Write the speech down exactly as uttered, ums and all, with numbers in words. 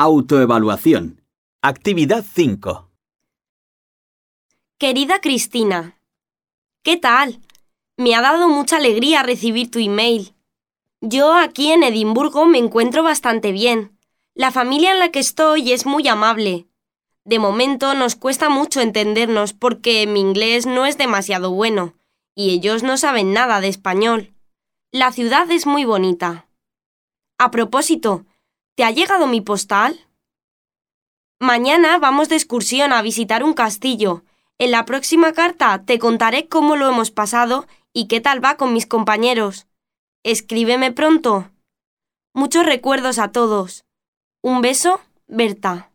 Autoevaluación. Actividad cinco. Querida Cristina, ¿qué tal? Me ha dado mucha alegría recibir tu email. Yo aquí en Edimburgo me encuentro bastante bien. La familia en la que estoy es muy amable. De momento nos cuesta mucho entendernos porque mi inglés no es demasiado bueno y ellos no saben nada de español. La ciudad es muy bonita. A propósito, ¿te ha llegado mi postal? Mañana vamos de excursión a visitar un castillo. En la próxima carta te contaré cómo lo hemos pasado y qué tal va con mis compañeros. Escríbeme pronto. Muchos recuerdos a todos. Un beso, Berta.